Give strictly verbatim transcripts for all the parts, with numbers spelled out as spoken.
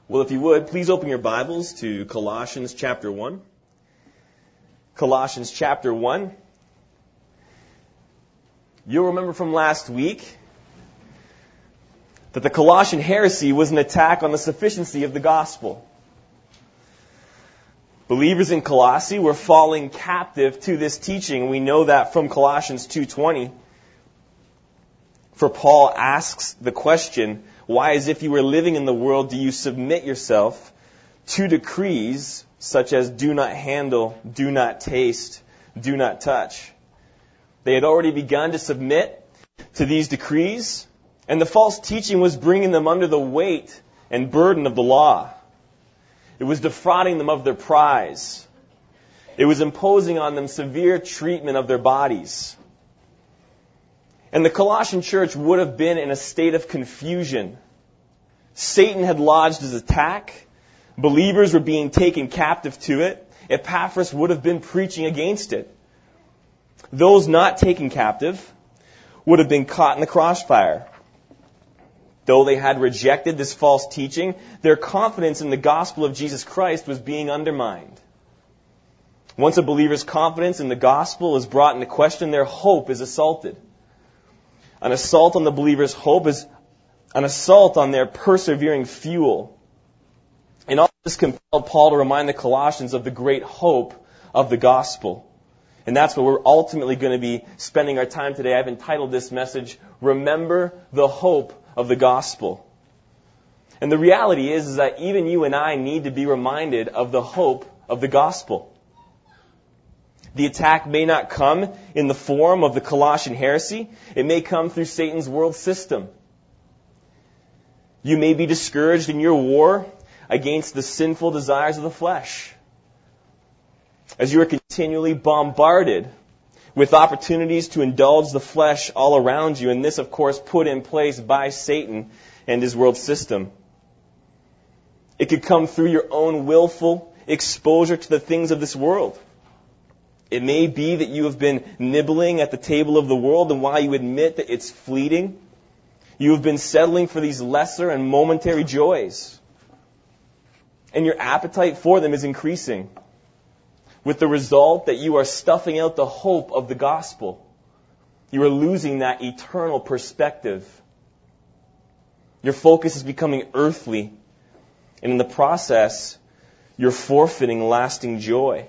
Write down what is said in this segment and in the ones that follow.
Well, if you would, please open your Bibles to Colossians chapter one. Colossians chapter one. You'll remember from last week that the Colossian heresy was an attack on the sufficiency of the gospel. Believers in Colossae were falling captive to this teaching. We know that from Colossians two twenty. For Paul asks the question, why, as if you were living in the world, do you submit yourself to decrees such as do not handle, do not taste, do not touch? They had already begun to submit to these decrees, and the false teaching was bringing them under the weight and burden of the law. It was defrauding them of their prize. It was imposing on them severe treatment of their bodies. And the Colossian church would have been in a state of confusion. Satan had lodged his attack. Believers were being taken captive to it. Epaphras would have been preaching against it. Those not taken captive would have been caught in the crossfire. Though they had rejected this false teaching, their confidence in the gospel of Jesus Christ was being undermined. Once a believer's confidence in the gospel is brought into question, their hope is assaulted. An assault on the believer's hope is an assault on their persevering fuel. And all this compelled Paul to remind the Colossians of the great hope of the gospel. And that's what we're ultimately going to be spending our time today. I've entitled this message, Remember the Hope of the Gospel. And the reality is, is that even you and I need to be reminded of the hope of the gospel. The attack may not come in the form of the Colossian heresy. It may come through Satan's world system. You may be discouraged in your war against the sinful desires of the flesh, as you are continually bombarded with opportunities to indulge the flesh all around you, and this, of course, put in place by Satan and his world system. It could come through your own willful exposure to the things of this world. It may be that you have been nibbling at the table of the world, and while you admit that it's fleeting, you have been settling for these lesser and momentary joys. And your appetite for them is increasing, with the result that you are stuffing out the hope of the gospel. You are losing that eternal perspective. Your focus is becoming earthly, and in the process, you're forfeiting lasting joy.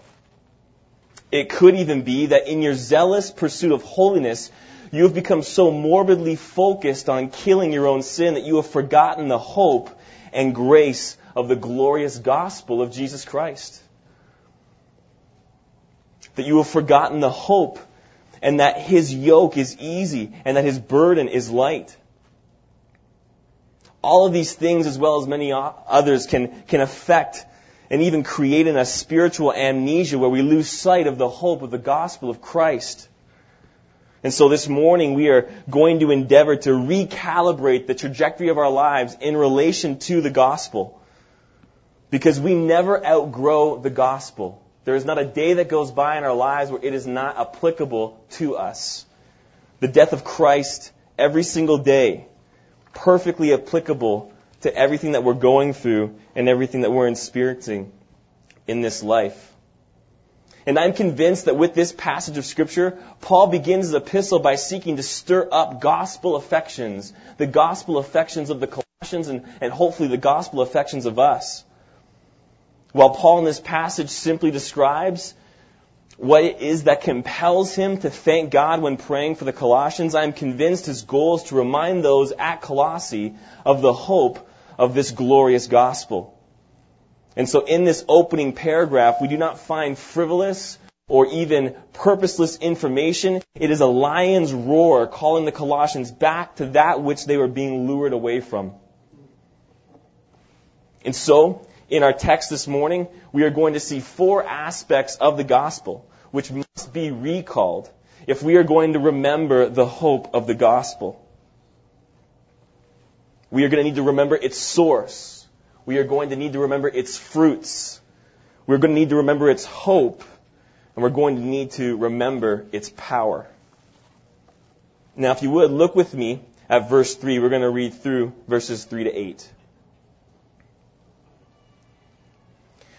It could even be that in your zealous pursuit of holiness, you have become so morbidly focused on killing your own sin that you have forgotten the hope and grace of the glorious gospel of Jesus Christ. That you have forgotten the hope and that His yoke is easy and that His burden is light. All of these things, as well as many others, can, can affect and even create in us spiritual amnesia where we lose sight of the hope of the gospel of Christ. And so this morning we are going to endeavor to recalibrate the trajectory of our lives in relation to the gospel. Because we never outgrow the gospel. There is not a day that goes by in our lives where it is not applicable to us. The death of Christ every single day, perfectly applicable to everything that we're going through and everything that we're experiencing in this life. And I'm convinced that with this passage of Scripture, Paul begins his epistle by seeking to stir up gospel affections, the gospel affections of the Colossians and, and hopefully the gospel affections of us. While Paul in this passage simply describes what it is that compels him to thank God when praying for the Colossians, I'm convinced his goal is to remind those at Colossae of the hope of this glorious gospel. And so in this opening paragraph, we do not find frivolous or even purposeless information. It is a lion's roar calling the Colossians back to that which they were being lured away from. And so, in our text this morning, we are going to see four aspects of the gospel which must be recalled if we are going to remember the hope of the gospel. We are going to need to remember its source. We are going to need to remember its fruits. We're going to need to remember its hope. And we're going to need to remember its power. Now, if you would, look with me at verse three. We're going to read through verses three to eight.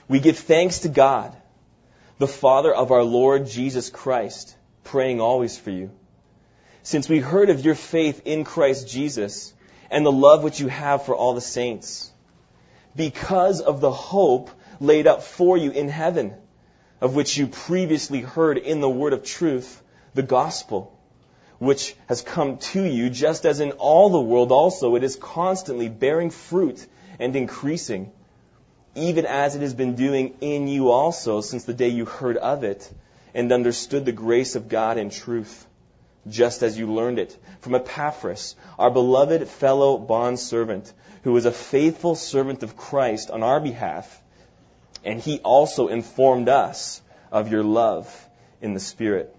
We give thanks to God, the Father of our Lord Jesus Christ, praying always for you. Since we heard of your faith in Christ Jesus and the love which you have for all the saints, because of the hope laid up for you in heaven, of which you previously heard in the word of truth, the gospel, which has come to you, just as in all the world also it is constantly bearing fruit and increasing, even as it has been doing in you also since the day you heard of it and understood the grace of God in truth, just as you learned it from Epaphras, our beloved fellow bondservant, who is a faithful servant of Christ on our behalf, and he also informed us of your love in the Spirit.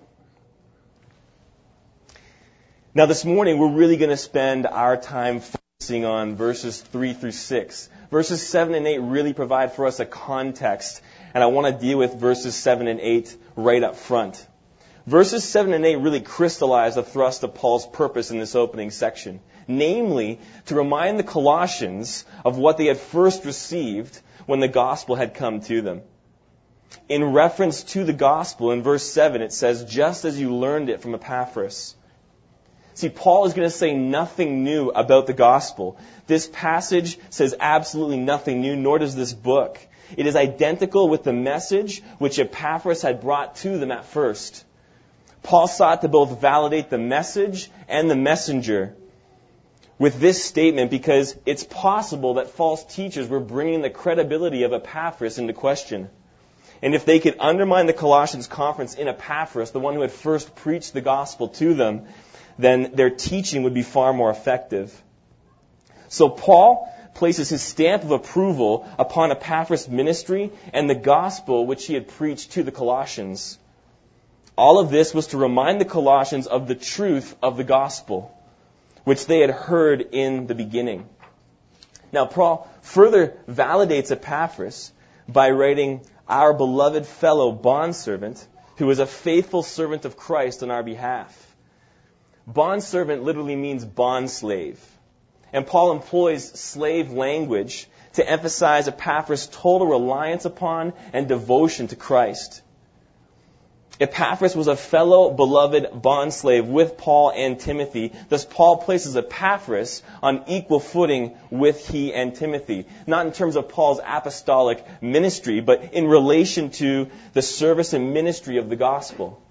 Now this morning we're really going to spend our time focusing on verses three through six. Verses seven and eight really provide for us a context, and I want to deal with verses seven and eight right up front. Verses seven and eight really crystallize the thrust of Paul's purpose in this opening section, namely to remind the Colossians of what they had first received when the gospel had come to them. In reference to the gospel, in verse seven, it says, just as you learned it from Epaphras. See, Paul is going to say nothing new about the gospel. This passage says absolutely nothing new, nor does this book. It is identical with the message which Epaphras had brought to them at first. Paul sought to both validate the message and the messenger with this statement because it's possible that false teachers were bringing the credibility of Epaphras into question. And if they could undermine the Colossians' conference in Epaphras, the one who had first preached the gospel to them, then their teaching would be far more effective. So Paul places his stamp of approval upon Epaphras' ministry and the gospel which he had preached to the Colossians. All of this was to remind the Colossians of the truth of the gospel, which they had heard in the beginning. Now, Paul further validates Epaphras by writing, our beloved fellow bondservant, who is a faithful servant of Christ on our behalf. Bondservant literally means bondslave. And Paul employs slave language to emphasize Epaphras' total reliance upon and devotion to Christ. Epaphras was a fellow beloved bondslave with Paul and Timothy. Thus, Paul places Epaphras on equal footing with he and Timothy. Not in terms of Paul's apostolic ministry, but in relation to the service and ministry of the gospel.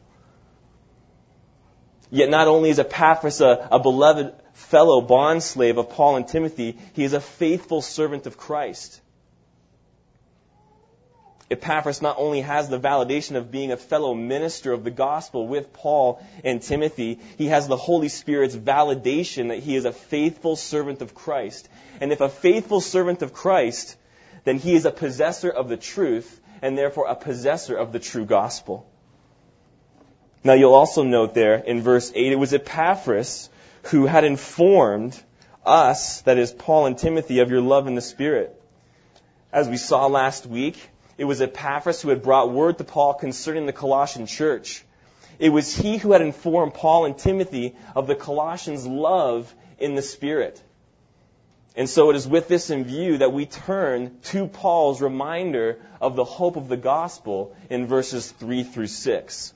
Yet not only is Epaphras a, a beloved fellow bondslave of Paul and Timothy, he is a faithful servant of Christ. Epaphras not only has the validation of being a fellow minister of the gospel with Paul and Timothy, he has the Holy Spirit's validation that he is a faithful servant of Christ. And if a faithful servant of Christ, then he is a possessor of the truth and therefore a possessor of the true gospel. Now you'll also note there in verse eight, it was Epaphras who had informed us, that is Paul and Timothy, of your love in the Spirit. As we saw last week, it was Epaphras who had brought word to Paul concerning the Colossian church. It was he who had informed Paul and Timothy of the Colossians' love in the Spirit. And so it is with this in view that we turn to Paul's reminder of the hope of the gospel in verses three through six.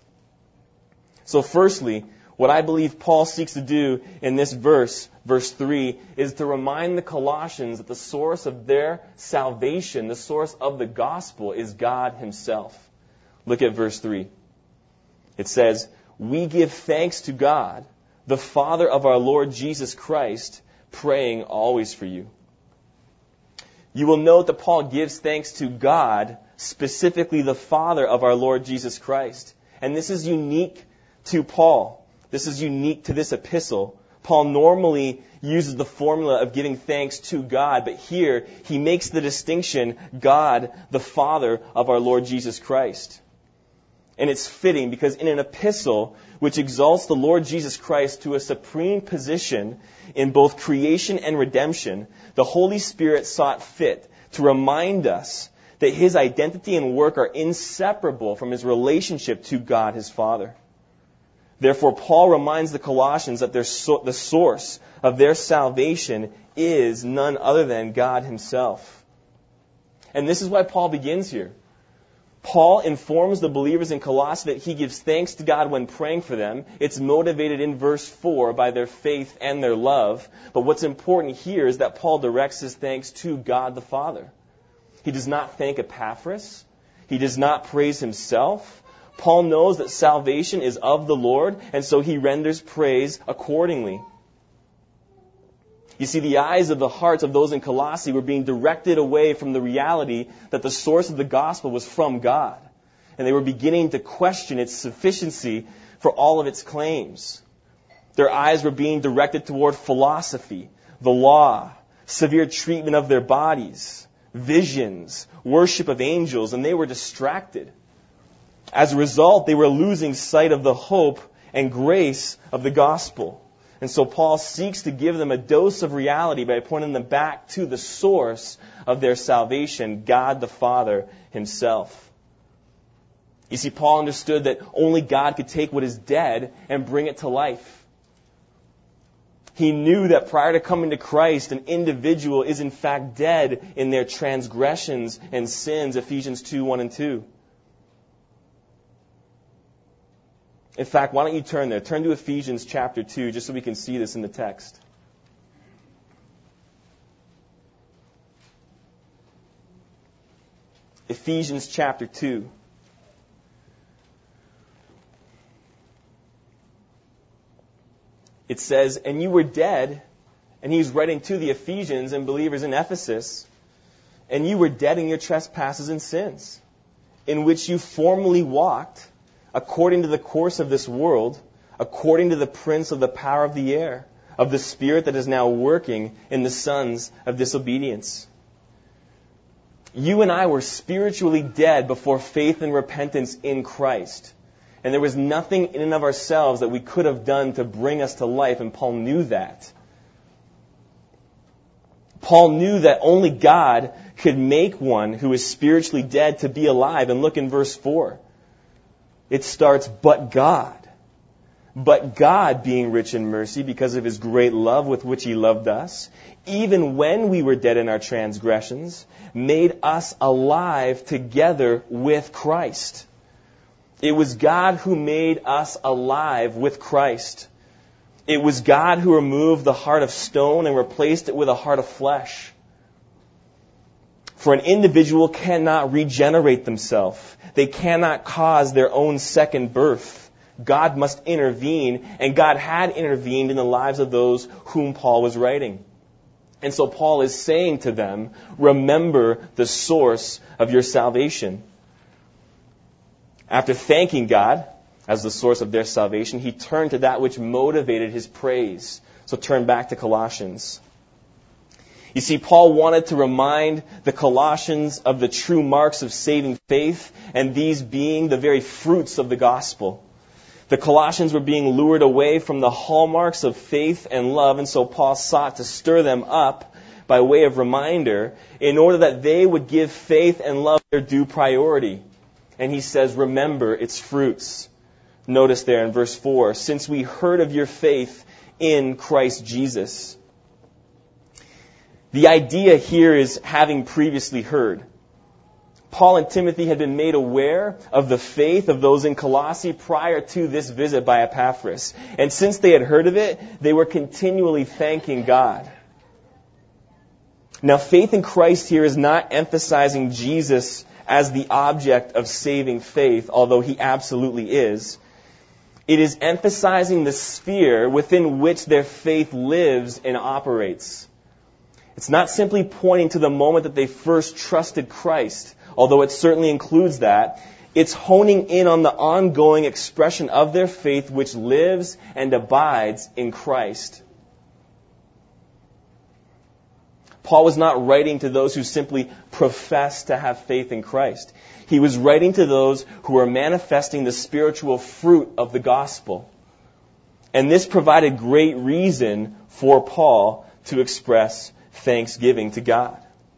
So firstly, what I believe Paul seeks to do in this verse, verse three, is to remind the Colossians that the source of their salvation, the source of the gospel, is God Himself. Look at verse three. It says, we give thanks to God, the Father of our Lord Jesus Christ, praying always for you. You will note that Paul gives thanks to God, specifically the Father of our Lord Jesus Christ. And this is unique to Paul. This is unique to this epistle. Paul normally uses the formula of giving thanks to God, but here he makes the distinction, God, the Father of our Lord Jesus Christ. And it's fitting because in an epistle which exalts the Lord Jesus Christ to a supreme position in both creation and redemption, the Holy Spirit sought fit to remind us that His identity and work are inseparable from His relationship to God, His Father. Therefore, Paul reminds the Colossians that their so- the source of their salvation is none other than God Himself. And this is why Paul begins here. Paul informs the believers in Colossae that he gives thanks to God when praying for them. It's motivated in verse four by their faith and their love. But what's important here is that Paul directs his thanks to God the Father. He does not thank Epaphras. He does not praise himself. Paul knows that salvation is of the Lord, and so he renders praise accordingly. You see, the eyes of the hearts of those in Colossae were being directed away from the reality that the source of the gospel was from God. And they were beginning to question its sufficiency for all of its claims. Their eyes were being directed toward philosophy, the law, severe treatment of their bodies, visions, worship of angels, and they were distracted. As a result, they were losing sight of the hope and grace of the gospel. And so Paul seeks to give them a dose of reality by pointing them back to the source of their salvation, God the Father himself. You see, Paul understood that only God could take what is dead and bring it to life. He knew that prior to coming to Christ, an individual is in fact dead in their transgressions and sins, Ephesians two, one and two. In fact, why don't you turn there? Turn to Ephesians chapter two, just so we can see this in the text. Ephesians chapter two. It says, and you were dead, and he's writing to the Ephesians and believers in Ephesus, and you were dead in your trespasses and sins, in which you formerly walked, according to the course of this world, according to the prince of the power of the air, of the spirit that is now working in the sons of disobedience. You and I were spiritually dead before faith and repentance in Christ. And there was nothing in and of ourselves that we could have done to bring us to life, and Paul knew that. Paul knew that only God could make one who is spiritually dead to be alive. And look in verse four. It starts, but God. But God, being rich in mercy because of his great love with which he loved us, even when we were dead in our transgressions, made us alive together with Christ. It was God who made us alive with Christ. It was God who removed the heart of stone and replaced it with a heart of flesh. For an individual cannot regenerate themselves. They cannot cause their own second birth. God must intervene, and God had intervened in the lives of those whom Paul was writing. And so Paul is saying to them, remember the source of your salvation. After thanking God as the source of their salvation, he turned to that which motivated his praise. So turn back to Colossians. You see, Paul wanted to remind the Colossians of the true marks of saving faith, and these being the very fruits of the gospel. The Colossians were being lured away from the hallmarks of faith and love, and so Paul sought to stir them up by way of reminder in order that they would give faith and love their due priority. And he says, remember its fruits. Notice there in verse four, since we heard of your faith in Christ Jesus. The idea here is having previously heard. Paul and Timothy had been made aware of the faith of those in Colossae prior to this visit by Epaphras. And since they had heard of it, they were continually thanking God. Now, faith in Christ here is not emphasizing Jesus as the object of saving faith, although he absolutely is. It is emphasizing the sphere within which their faith lives and operates. It's not simply pointing to the moment that they first trusted Christ, although it certainly includes that. It's honing in on the ongoing expression of their faith which lives and abides in Christ. Paul was not writing to those who simply profess to have faith in Christ. He was writing to those who were manifesting the spiritual fruit of the gospel. And this provided great reason for Paul to express thanksgiving to God.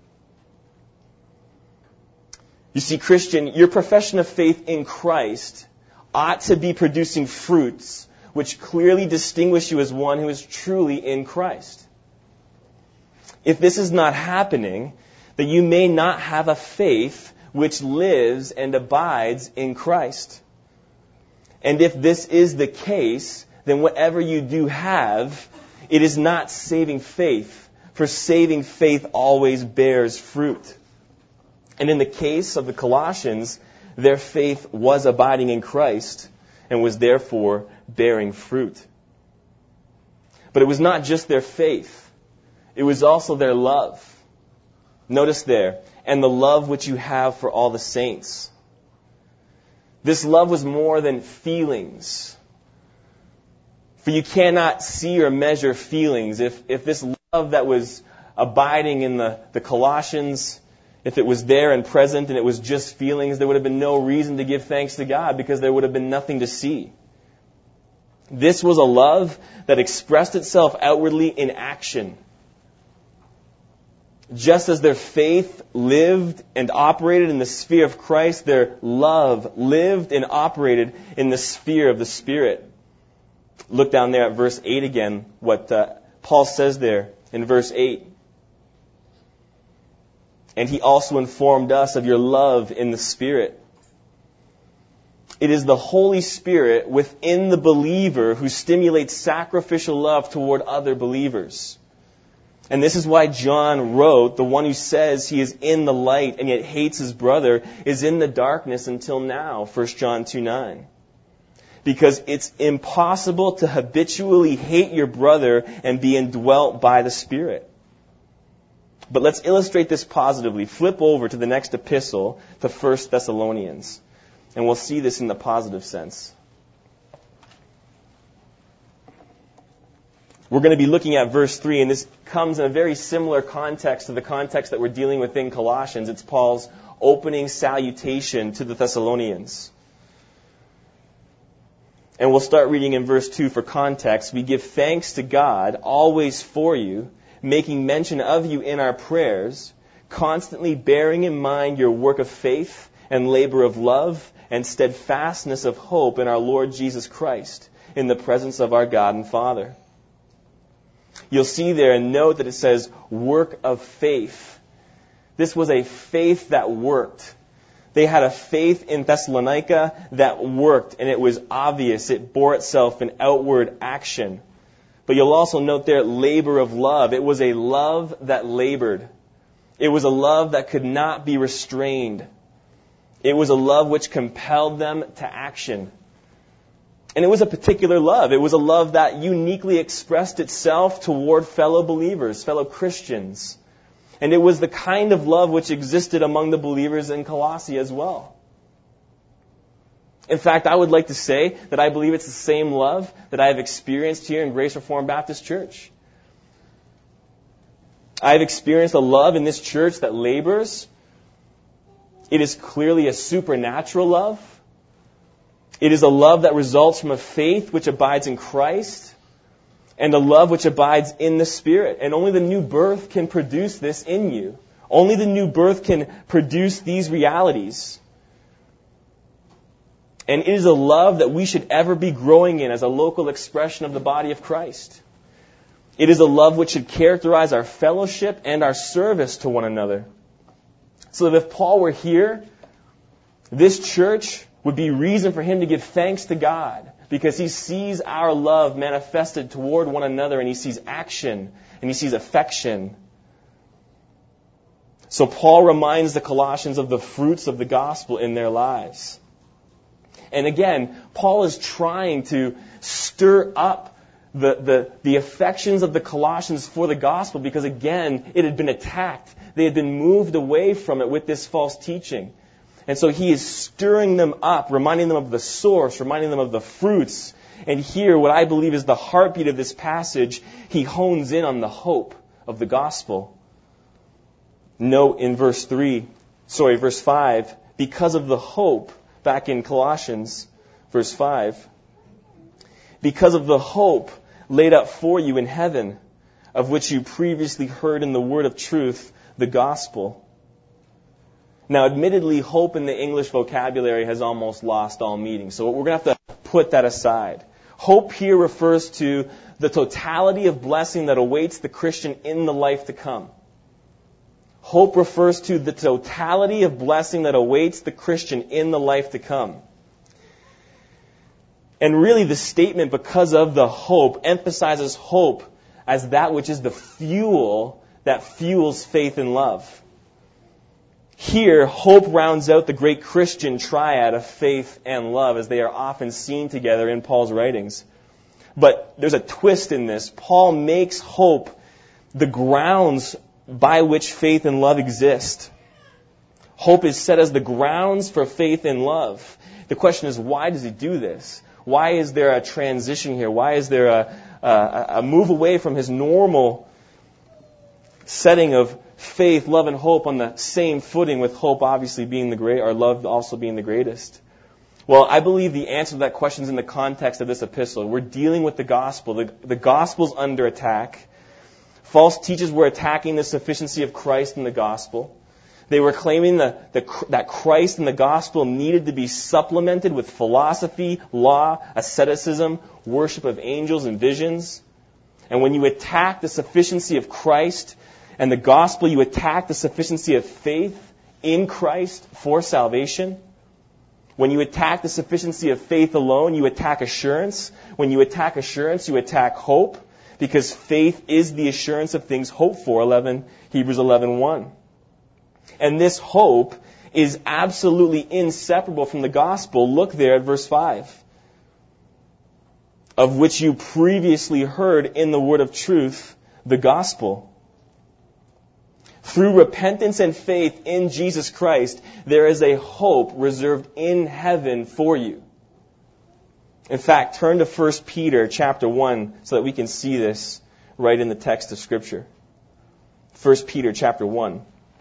You see, Christian, your profession of faith in Christ ought to be producing fruits which clearly distinguish you as one who is truly in Christ. If this is not happening, that you may not have a faith which lives and abides in Christ. And if this is the case, then whatever you do have, it is not saving faith, for saving faith always bears fruit. And in the case of the Colossians, their faith was abiding in Christ and was therefore bearing fruit. But it was not just their faith. It was also their love. Notice there, and the love which you have for all the saints. This love was more than feelings. For you cannot see or measure feelings. If, if this love that was abiding in the, the Colossians, if it was there and present and it was just feelings, there would have been no reason to give thanks to God because there would have been nothing to see. This was a love that expressed itself outwardly in action. Just as their faith lived and operated in the sphere of Christ, their love lived and operated in the sphere of the Spirit. Look down there at verse eight again, what uh, Paul says there in verse eight. And he also informed us of your love in the Spirit. It is the Holy Spirit within the believer who stimulates sacrificial love toward other believers. And this is why John wrote, the one who says he is in the light and yet hates his brother is in the darkness until now, First John two nine. Because it's impossible to habitually hate your brother and be indwelt by the Spirit. But let's illustrate this positively. Flip over to the next epistle, to First Thessalonians. And we'll see this in the positive sense. We're going to be looking at verse three, and this comes in a very similar context to the context that we're dealing with in Colossians. It's Paul's opening salutation to the Thessalonians. And we'll start reading in verse two for context. We give thanks to God always for you, making mention of you in our prayers, constantly bearing in mind your work of faith and labor of love and steadfastness of hope in our Lord Jesus Christ, in the presence of our God and Father. You'll see there and note that it says work of faith. This was a faith that worked. They had a faith in Thessalonica that worked, and it was obvious. It bore itself in outward action. But you'll also note there labor of love. It was a love that labored. It was a love that could not be restrained. It was a love which compelled them to action. And it was a particular love. It was a love that uniquely expressed itself toward fellow believers, fellow Christians. And it was the kind of love which existed among the believers in Colossae as well. In fact, I would like to say that I believe it's the same love that I have experienced here in Grace Reformed Baptist Church. I have experienced a love in this church that labors. It is clearly a supernatural love. It is a love that results from a faith which abides in Christ and a love which abides in the Spirit. And only the new birth can produce this in you. Only the new birth can produce these realities. And it is a love that we should ever be growing in as a local expression of the body of Christ. It is a love which should characterize our fellowship and our service to one another. So that if Paul were here, this church would be reason for him to give thanks to God because he sees our love manifested toward one another and he sees action and he sees affection. So Paul reminds the Colossians of the fruits of the gospel in their lives. And again, Paul is trying to stir up the, the, the affections of the Colossians for the gospel because again, it had been attacked. They had been moved away from it with this false teaching. And so he is stirring them up, reminding them of the source, reminding them of the fruits. And here, what I believe is the heartbeat of this passage, he hones in on the hope of the gospel. Note in verse three, sorry, verse five, because of the hope, back in Colossians, verse five, because of the hope laid up for you in heaven, of which you previously heard in the word of truth, the gospel. Now, admittedly, hope in the English vocabulary has almost lost all meaning. So we're going to have to put that aside. Hope here refers to the totality of blessing that awaits the Christian in the life to come. Hope refers to the totality of blessing that awaits the Christian in the life to come. And really the statement, because of the hope, emphasizes hope as that which is the fuel that fuels faith and love. Here, hope rounds out the great Christian triad of faith and love, as they are often seen together in Paul's writings. But there's a twist in this. Paul makes hope the grounds by which faith and love exist. Hope is set as the grounds for faith and love. The question is, why does he do this? Why is there a transition here? Why is there a, a, a move away from his normal setting of faith, love, and hope on the same footing, with hope obviously being the great, or love also being the greatest? Well, I believe the answer to that question is in the context of this epistle. We're dealing with the gospel. The, the gospel's under attack. False teachers were attacking the sufficiency of Christ in the gospel. They were claiming the, the, that Christ and the gospel needed to be supplemented with philosophy, law, asceticism, worship of angels and visions. And when you attack the sufficiency of Christ and the gospel, you attack the sufficiency of faith in Christ for salvation. When you attack the sufficiency of faith alone, you attack assurance. When you attack assurance, you attack hope, because faith is the assurance of things hoped for, eleven, Hebrews eleven one. And this hope is absolutely inseparable from the gospel. Look there at verse five. Of which you previously heard in the word of truth, the gospel. Through repentance and faith in Jesus Christ, there is a hope reserved in heaven for you. In fact, turn to First Peter chapter one so that we can see this right in the text of Scripture. First Peter chapter one.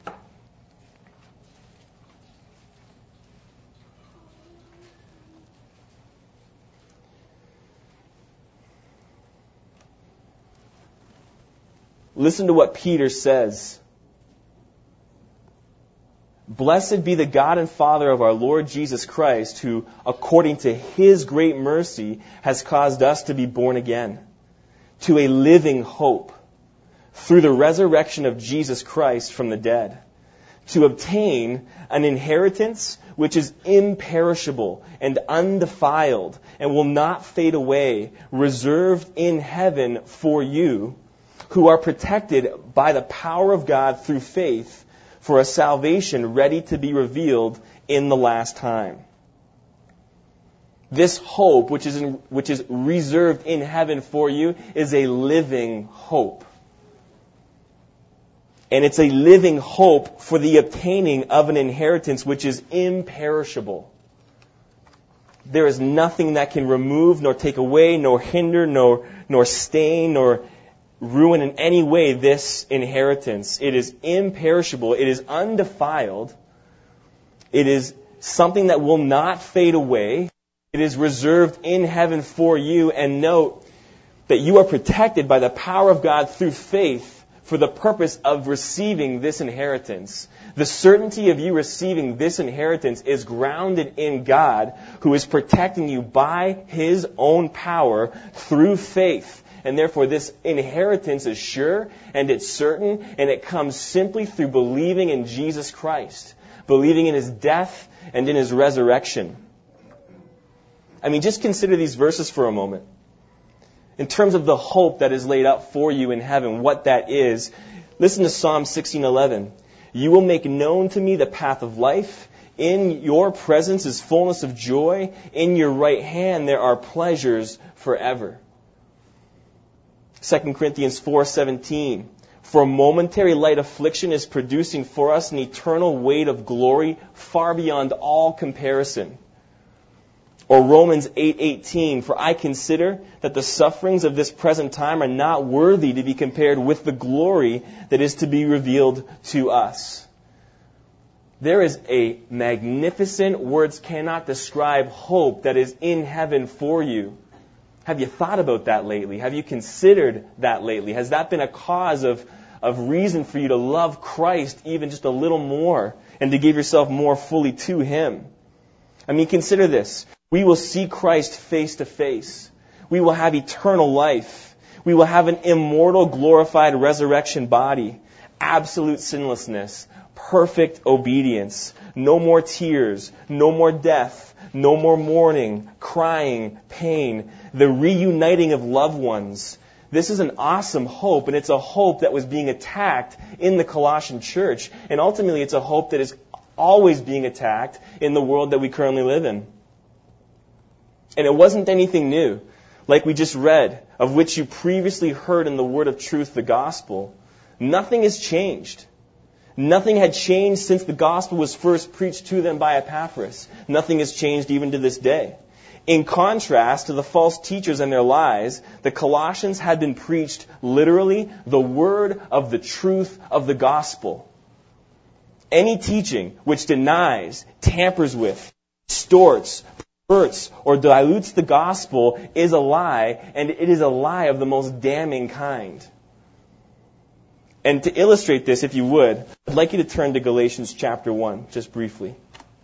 Listen to what Peter says. Blessed be the God and Father of our Lord Jesus Christ, who, according to His great mercy, has caused us to be born again to a living hope through the resurrection of Jesus Christ from the dead, to obtain an inheritance which is imperishable and undefiled and will not fade away, reserved in heaven for you, who are protected by the power of God through faith, for a salvation ready to be revealed in the last time. This hope, which is in, which is reserved in heaven for you, is a living hope. And it's a living hope for the obtaining of an inheritance which is imperishable. There is nothing that can remove, nor take away, nor hinder, nor, nor stain, nor ruin in any way this inheritance. It is imperishable. It is undefiled. It is something that will not fade away. It is reserved in heaven for you. And note that you are protected by the power of God through faith for the purpose of receiving this inheritance. The certainty of you receiving this inheritance is grounded in God, who is protecting you by His own power through faith. And therefore, this inheritance is sure and it's certain, and it comes simply through believing in Jesus Christ, believing in His death and in His resurrection. I mean, just consider these verses for a moment. In terms of the hope that is laid up for you in heaven, what that is, listen to Psalm sixteen eleven. You will make known to me the path of life. In your presence is fullness of joy. In your right hand there are pleasures forever. Second Corinthians four seventeen. For a momentary light affliction is producing for us an eternal weight of glory far beyond all comparison. Or Romans eight eighteen. For I consider that the sufferings of this present time are not worthy to be compared with the glory that is to be revealed to us. There is a magnificent, words cannot describe, hope that is in heaven for you. Have you thought about that lately? Have you considered that lately? Has that been a cause of, of reason for you to love Christ even just a little more and to give yourself more fully to Him? I mean, consider this. We will see Christ face to face. We will have eternal life. We will have an immortal, glorified resurrection body. absolute sinlessness, perfect obedience, no more tears, no more death, no more mourning, crying, pain, the reuniting of loved ones. This is an awesome hope, and it's a hope that was being attacked in the Colossian church. And ultimately, it's a hope that is always being attacked in the world that we currently live in. And it wasn't anything new, like we just read, of which you previously heard in the word of truth, the gospel. Nothing has changed. Nothing had changed since the gospel was first preached to them by Epaphras. Nothing has changed even to this day. In contrast to the false teachers and their lies, the Colossians had been preached literally the word of the truth of the gospel. Any teaching which denies, tampers with, distorts, perverts, or dilutes the gospel is a lie, and it is a lie of the most damning kind. And to illustrate this, if you would, I'd like you to turn to Galatians chapter one, just briefly.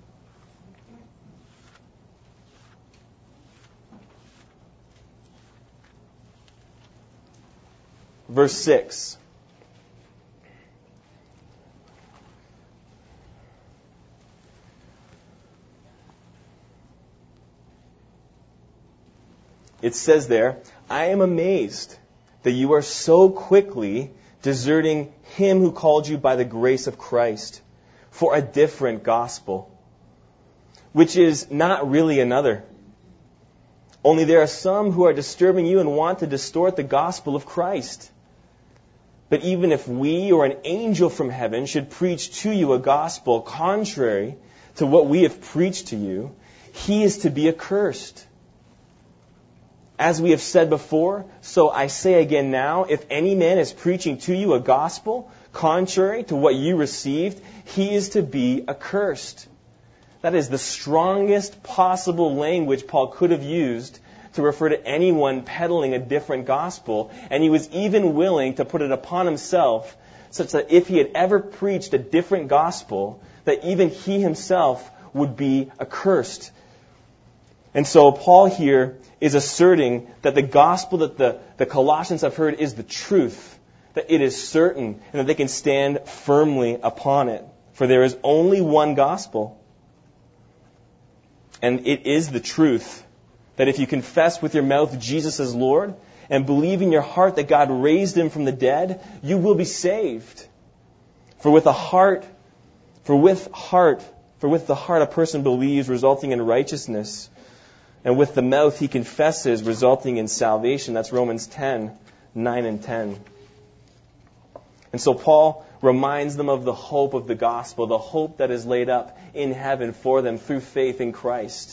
Verse six. It says there, I am amazed that you are so quickly deserting him who called you by the grace of Christ for a different gospel, which is not really another. Only there are some who are disturbing you and want to distort the gospel of Christ. But even if we or an angel from heaven should preach to you a gospel contrary to what we have preached to you, he is to be accursed. As we have said before, so I say again now, if any man is preaching to you a gospel contrary to what you received, he is to be accursed. That is the strongest possible language Paul could have used to refer to anyone peddling a different gospel, and he was even willing to put it upon himself, such that if he had ever preached a different gospel, that even he himself would be accursed. And so Paul here is asserting that the gospel that the, the Colossians have heard is the truth, that it is certain, and that they can stand firmly upon it. For there is only one gospel. And it is the truth that if you confess with your mouth Jesus as Lord and believe in your heart that God raised him from the dead, you will be saved. For with a heart, for with heart, for with the heart a person believes, resulting in righteousness, and with the mouth he confesses, resulting in salvation. That's Romans ten, nine and ten. And so Paul reminds them of the hope of the gospel, the hope that is laid up in heaven for them through faith in Christ.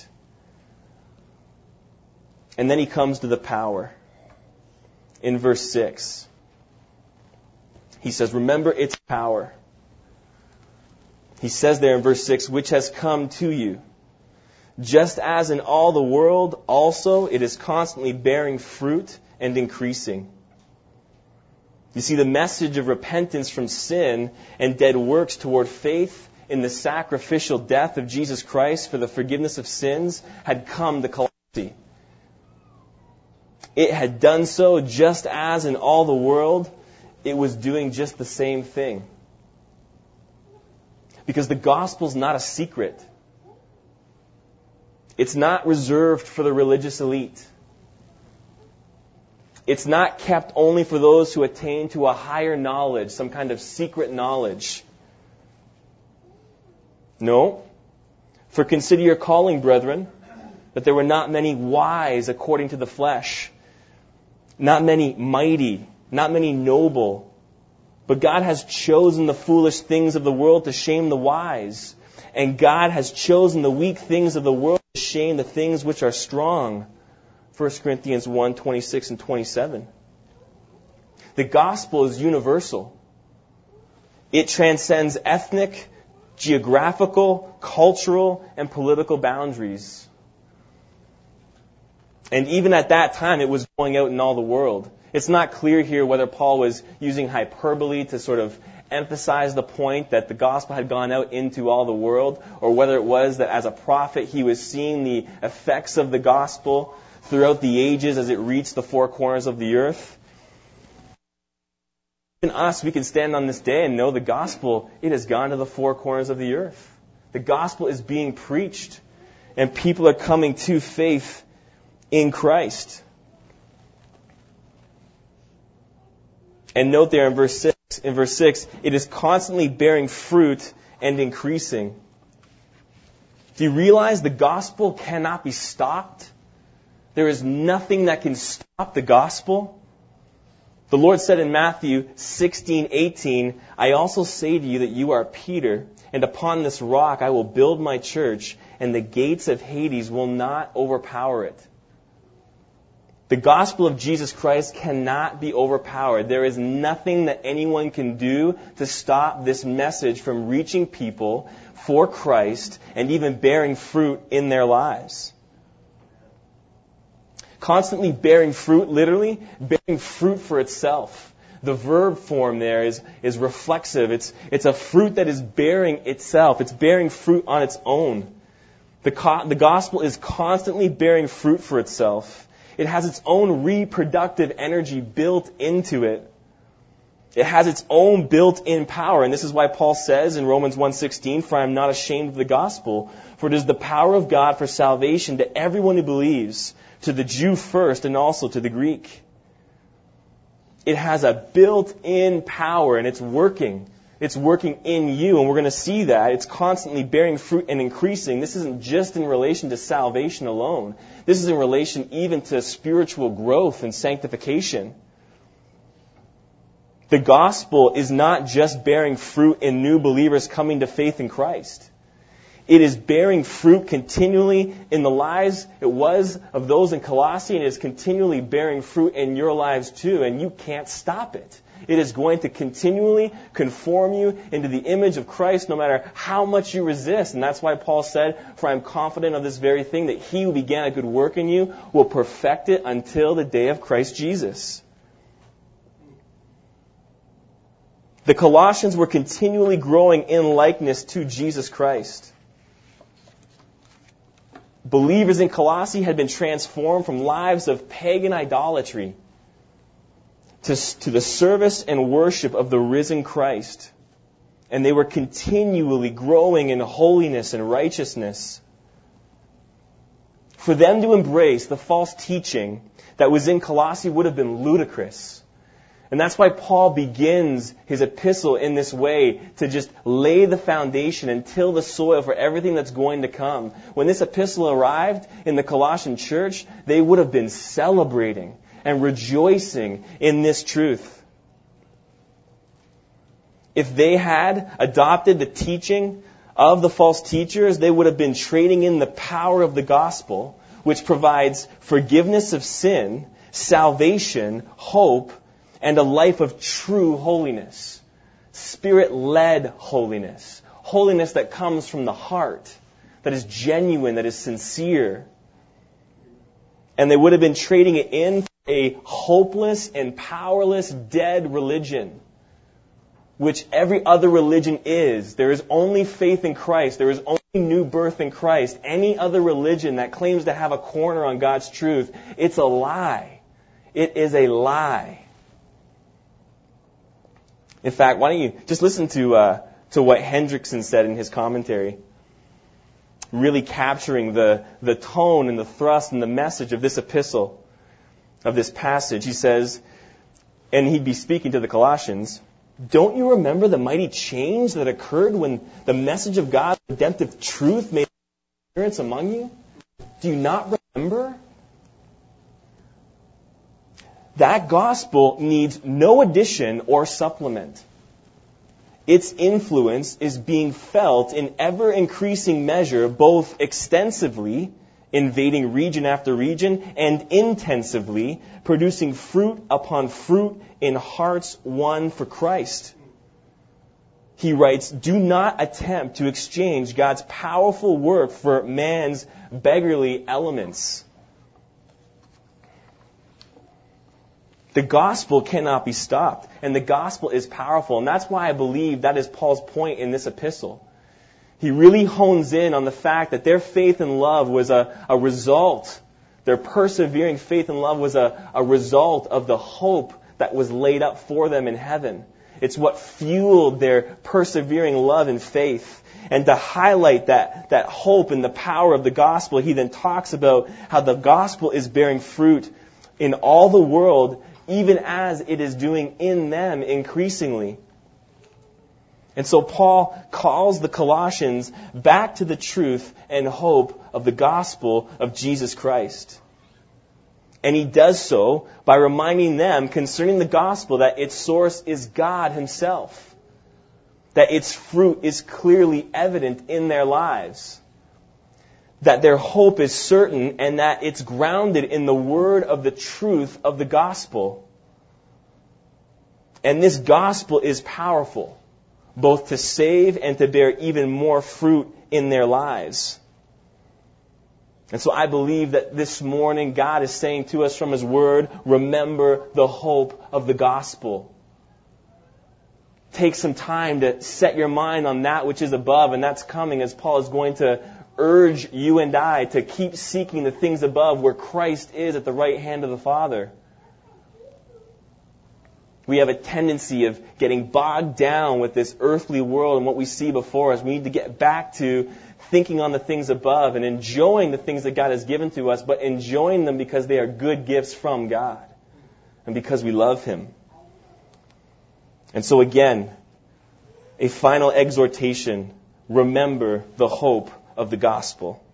And then he comes to the power. In verse six, he says, remember its power. He says there in verse six, which has come to you. Just as in all the world, also it is constantly bearing fruit and increasing. You see, the message of repentance from sin and dead works toward faith in the sacrificial death of Jesus Christ for the forgiveness of sins had come to Colossae. It had done so just as in all the world, it was doing just the same thing. Because the gospel's not a secret. It's not reserved for the religious elite. It's not kept only for those who attain to a higher knowledge, some kind of secret knowledge. No. For consider your calling, brethren, that there were not many wise according to the flesh, not many mighty, not many noble, but God has chosen the foolish things of the world to shame the wise, and God has chosen the weak things of the world to shame the things which are strong. First Corinthians one, twenty-six and twenty-seven. The gospel is universal. It transcends ethnic, geographical, cultural, and political boundaries. And even at that time, it was going out in all the world. It's not clear here whether Paul was using hyperbole to sort of emphasize the point that the gospel had gone out into all the world, or whether it was that as a prophet he was seeing the effects of the gospel throughout the ages as it reached the four corners of the earth. even us, we can stand on this day and know the gospel, it has gone to the four corners of the earth. The gospel is being preached, and people are coming to faith in Christ. And note there in verse six, in verse six, it is constantly bearing fruit and increasing. Do you realize the gospel cannot be stopped? There is nothing that can stop the gospel. The Lord said in Matthew sixteen eighteen, I also say to you that you are Peter, and upon this rock I will build my church, and the gates of Hades will not overpower it. The gospel of Jesus Christ cannot be overpowered. There is nothing that anyone can do to stop this message from reaching people for Christ and even bearing fruit in their lives. Constantly bearing fruit, literally, bearing fruit for itself. The verb form there is, is reflexive. It's, it's a fruit that is bearing itself. It's bearing fruit on its own. The, co- the gospel is constantly bearing fruit for itself. It has its own reproductive energy built into it. It has its own built-in power. And this is why Paul says in Romans one sixteen, for I am not ashamed of the gospel, for it is the power of God for salvation to everyone who believes, to the Jew first and also to the Greek. It has a built-in power, and it's working. It's working in you, and we're going to see that. It's constantly bearing fruit and increasing. This isn't just in relation to salvation alone. This is in relation even to spiritual growth and sanctification. The gospel is not just bearing fruit in new believers coming to faith in Christ. It is bearing fruit continually in the lives it was of those in Colossae, and it is continually bearing fruit in your lives too, and you can't stop it. It is going to continually conform you into the image of Christ no matter how much you resist. And that's why Paul said, for I am confident of this very thing, that he who began a good work in you will perfect it until the day of Christ Jesus. The Colossians were continually growing in likeness to Jesus Christ. Believers in Colossae had been transformed from lives of pagan idolatry to, to the service and worship of the risen Christ. And they were continually growing in holiness and righteousness. For them to embrace the false teaching that was in Colossae would have been ludicrous. And that's why Paul begins his epistle in this way, to just lay the foundation and till the soil for everything that's going to come. When this epistle arrived in the Colossian church, they would have been celebrating and rejoicing in this truth. If they had adopted the teaching of the false teachers, they would have been trading in the power of the gospel, which provides forgiveness of sin, salvation, hope, and a life of true holiness. Spirit-led holiness. Holiness that comes from the heart, that is genuine, that is sincere. And they would have been trading it in for a hopeless and powerless, dead religion, which every other religion is. There is only faith in Christ. There is only new birth in Christ. Any other religion that claims to have a corner on God's truth, it's a lie. It is a lie. In fact, why don't you just listen to uh, to what Hendrickson said in his commentary, really capturing the, the tone and the thrust and the message of this epistle, of this passage. He says, and he'd be speaking to the Colossians, don't you remember the mighty change that occurred when the message of God's redemptive truth made appearance among you? Do you not remember? That gospel needs no addition or supplement. Its influence is being felt in ever-increasing measure, both extensively, invading region after region, and intensively, producing fruit upon fruit in hearts won for Christ. He writes, do not attempt to exchange God's powerful work for man's beggarly elements. The gospel cannot be stopped, and the gospel is powerful. And that's why I believe that is Paul's point in this epistle. He really hones in on the fact that their faith and love was a, a result, their persevering faith and love was a, a result of the hope that was laid up for them in heaven. It's what fueled their persevering love and faith. And to highlight that, that hope and the power of the gospel, he then talks about how the gospel is bearing fruit in all the world, even as it is doing in them increasingly. And so Paul calls the Colossians back to the truth and hope of the gospel of Jesus Christ. And he does so by reminding them concerning the gospel that its source is God himself. That its fruit is clearly evident in their lives. That their hope is certain and that it's grounded in the word of the truth of the gospel. And this gospel is powerful, both to save and to bear even more fruit in their lives. And so I believe that this morning God is saying to us from His Word, remember the hope of the gospel. Take some time to set your mind on that which is above, and that's coming as Paul is going to urge you and I to keep seeking the things above where Christ is at the right hand of the Father. We have a tendency of getting bogged down with this earthly world and what we see before us. We need to get back to thinking on the things above and enjoying the things that God has given to us, but enjoying them because they are good gifts from God and because we love Him. And so again, a final exhortation, remember the hope of the gospel.